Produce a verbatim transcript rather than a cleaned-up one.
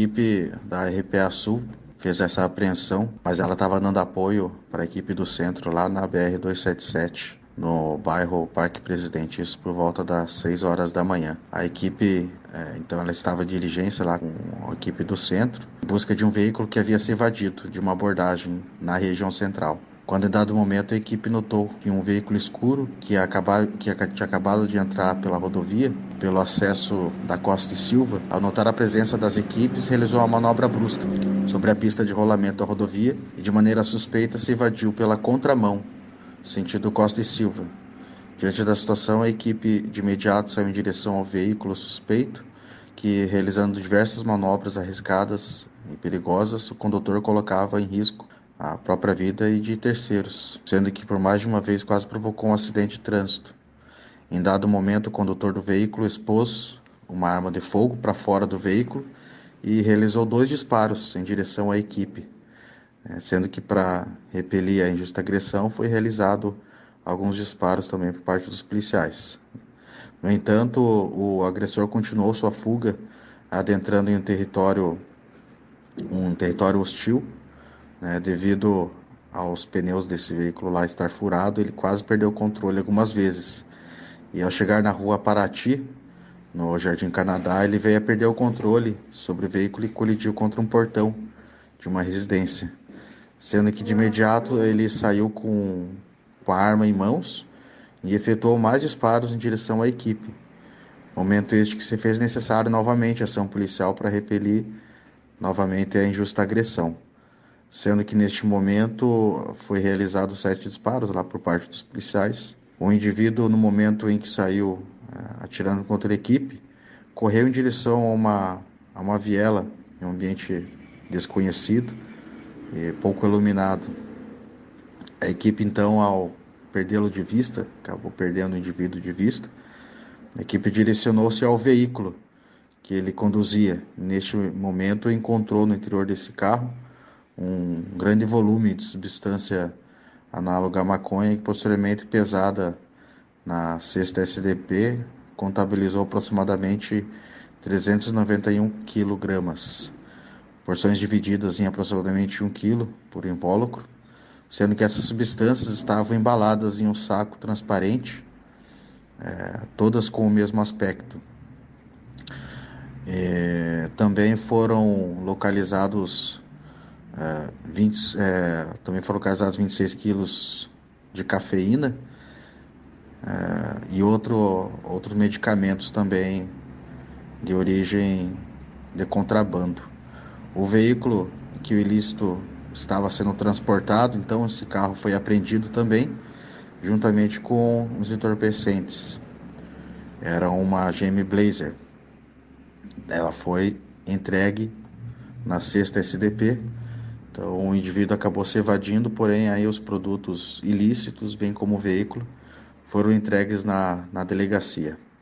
equipe da R P A Sul fez essa apreensão, mas ela estava dando apoio para a equipe do centro lá na B R duzentos e setenta e sete, no bairro Parque Presidente, isso por volta das seis horas da manhã. A equipe, é, então ela estava em diligência lá com a equipe do centro, em busca de um veículo que havia se evadido de uma abordagem na região central. Quando em dado momento a equipe notou que um veículo escuro que, acabava, que tinha acabado de entrar pela rodovia, pelo acesso da Costa e Silva, ao notar a presença das equipes, realizou uma manobra brusca sobre a pista de rolamento da rodovia e de maneira suspeita se evadiu pela contramão, sentido Costa e Silva. Diante da situação, a equipe de imediato saiu em direção ao veículo suspeito, que, realizando diversas manobras arriscadas e perigosas, o condutor colocava em risco a própria vida e de terceiros, sendo que por mais de uma vez quase provocou um acidente de trânsito. Em dado momento, o condutor do veículo expôs uma arma de fogo para fora do veículo e realizou dois disparos em direção à equipe, sendo que para repelir a injusta agressão foi realizado alguns disparos também por parte dos policiais. No entanto, o agressor continuou sua fuga, adentrando em um território, um território hostil, né, devido aos pneus desse veículo lá estar furado, ele quase perdeu o controle algumas vezes. E ao chegar na rua Paraty, no Jardim Canadá, ele veio a perder o controle sobre o veículo e colidiu contra um portão de uma residência, sendo que de imediato ele saiu com, com a arma em mãos e efetuou mais disparos em direção à equipe. Momento este que se fez necessário novamente a ação policial para repelir novamente a injusta agressão, sendo que neste momento foi realizado sete disparos lá por parte dos policiais. O indivíduo, no momento em que saiu uh, atirando contra a equipe, correu em direção a uma, a uma viela em um ambiente desconhecido e pouco iluminado. A equipe, então, ao perdê-lo de vista, acabou perdendo o indivíduo de vista, a equipe direcionou-se ao veículo que ele conduzia. Neste momento, encontrou no interior desse carro um grande volume de substância análoga à maconha, que posteriormente pesada na cesta S D P, contabilizou aproximadamente trezentos e noventa e um quilogramas, porções divididas em aproximadamente um quilo por invólucro, sendo que essas substâncias estavam embaladas em um saco transparente, é, todas com o mesmo aspecto. É, também foram localizados é, vinte, é, também foram localizados vinte e seis quilos de cafeína é, e outro, outros medicamentos também de origem de contrabando. O veículo que o ilícito estava sendo transportado, então esse carro foi apreendido também, juntamente com os entorpecentes. Era uma G M Blazer. Ela foi entregue na cesta S D P. Então o indivíduo acabou se evadindo, porém aí os produtos ilícitos, bem como o veículo, foram entregues na, na delegacia.